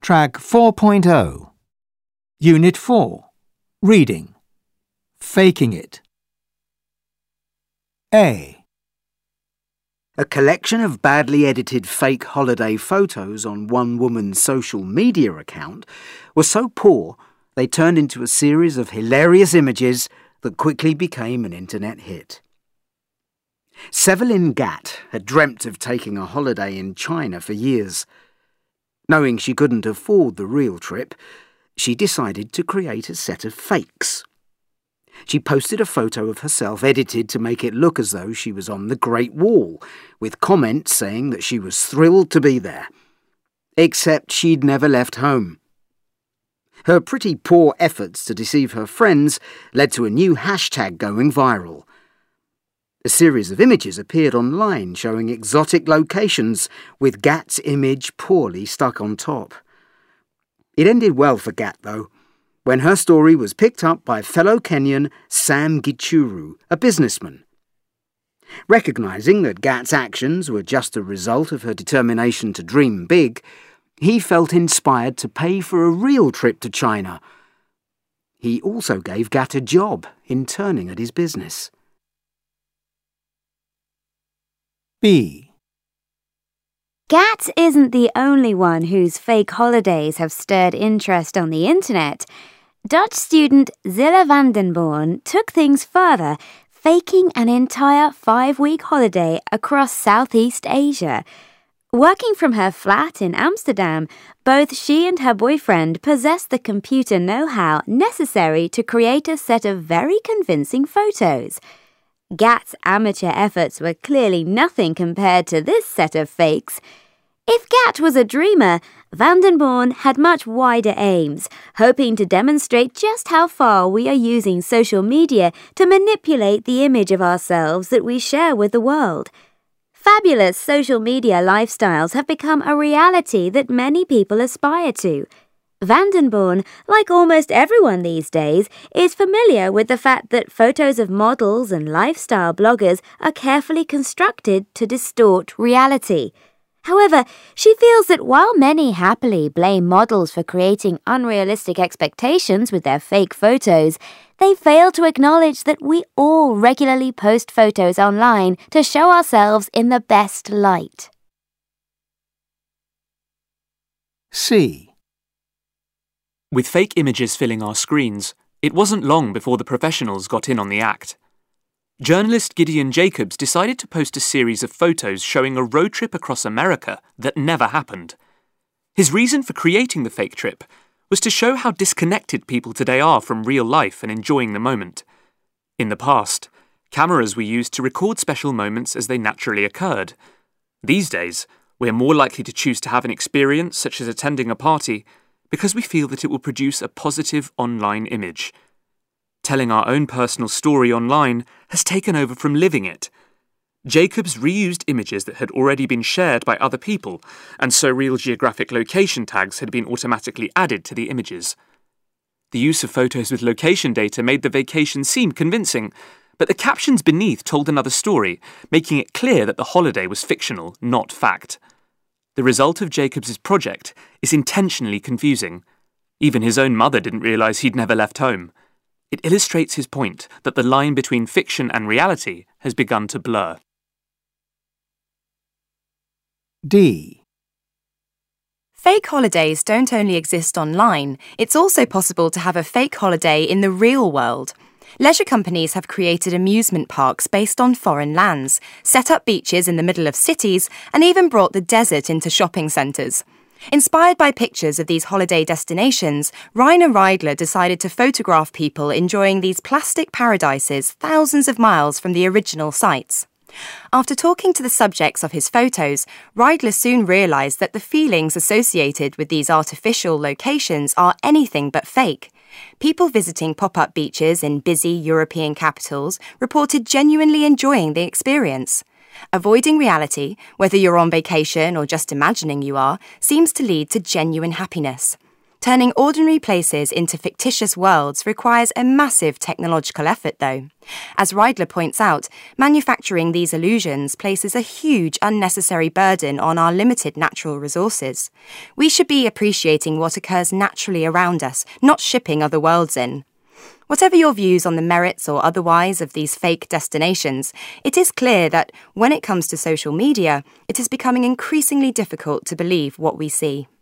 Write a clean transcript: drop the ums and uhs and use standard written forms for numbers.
Track 4.0. Unit 4. Reading. Faking it. A. A collection of badly edited fake holiday photos on one woman's social media account were so poor they turned into a series of hilarious images that quickly became an internet hit. Sevelin Gatt had dreamt of taking a holiday in China for years. Knowing she couldn't afford the real trip, she decided to create a set of fakes. She posted a photo of herself edited to make it look as though she was on the Great Wall, with comments saying that she was thrilled to be there. Except she'd never left home. Her pretty poor efforts to deceive her friends led to a new hashtag going viral. A series of images appeared online showing exotic locations, with Gatt's image poorly stuck on top. It ended well for Gatt, though, when her story was picked up by fellow Kenyan Sam Gichuru, a businessman. Recognising that Gatt's actions were just a result of her determination to dream big, he felt inspired to pay for a real trip to China. He also gave Gatt a job interning at his business. B. Gatt isn't the only one whose fake holidays have stirred interest on the internet. Dutch student Zilla van den Born took things further, faking an entire 5-week holiday across Southeast Asia. Working from her flat in Amsterdam, both she and her boyfriend possessed the computer know-how necessary to create a set of very convincing photos. Gatt's amateur efforts were clearly nothing compared to this set of fakes. If Gatt was a dreamer, Van den Born had much wider aims, hoping to demonstrate just how far we are using social media to manipulate the image of ourselves that we share with the world. Fabulous social media lifestyles have become a reality that many people aspire to. Van den Born, like almost everyone these days, is familiar with the fact that photos of models and lifestyle bloggers are carefully constructed to distort reality. However, she feels that while many happily blame models for creating unrealistic expectations with their fake photos, they fail to acknowledge that we all regularly post photos online to show ourselves in the best light. C. With fake images filling our screens, it wasn't long before the professionals got in on the act. Journalist Gideon Jacobs decided to post a series of photos showing a road trip across America that never happened. His reason for creating the fake trip was to show how disconnected people today are from real life and enjoying the moment. In the past, cameras were used to record special moments as they naturally occurred. These days, we're more likely to choose to have an experience such as attending a party because we feel that it will produce a positive online image. Telling our own personal story online has taken over from living it. Jacobs reused images that had already been shared by other people, and so real geographic location tags had been automatically added to the images. The use of photos with location data made the vacation seem convincing, but the captions beneath told another story, making it clear that the holiday was fictional, not fact. The result of Jacobs' project is intentionally confusing. Even his own mother didn't realise he'd never left home. It illustrates his point that the line between fiction and reality has begun to blur. D. Fake holidays don't only exist online, it's also possible to have a fake holiday in the real world. Leisure companies have created amusement parks based on foreign lands, set up beaches in the middle of cities, and even brought the desert into shopping centres. Inspired by pictures of these holiday destinations, Rainer Reidler decided to photograph people enjoying these plastic paradises thousands of miles from the original sites. After talking to the subjects of his photos, Reidler soon realised that the feelings associated with these artificial locations are anything but fake. People visiting pop-up beaches in busy European capitals reported genuinely enjoying the experience. Avoiding reality, whether you're on vacation or just imagining you are, seems to lead to genuine happiness. Turning ordinary places into fictitious worlds requires a massive technological effort, though. As Reidler points out, manufacturing these illusions places a huge unnecessary burden on our limited natural resources. We should be appreciating what occurs naturally around us, not shipping other worlds in. Whatever your views on the merits or otherwise of these fake destinations, it is clear that when it comes to social media, it is becoming increasingly difficult to believe what we see.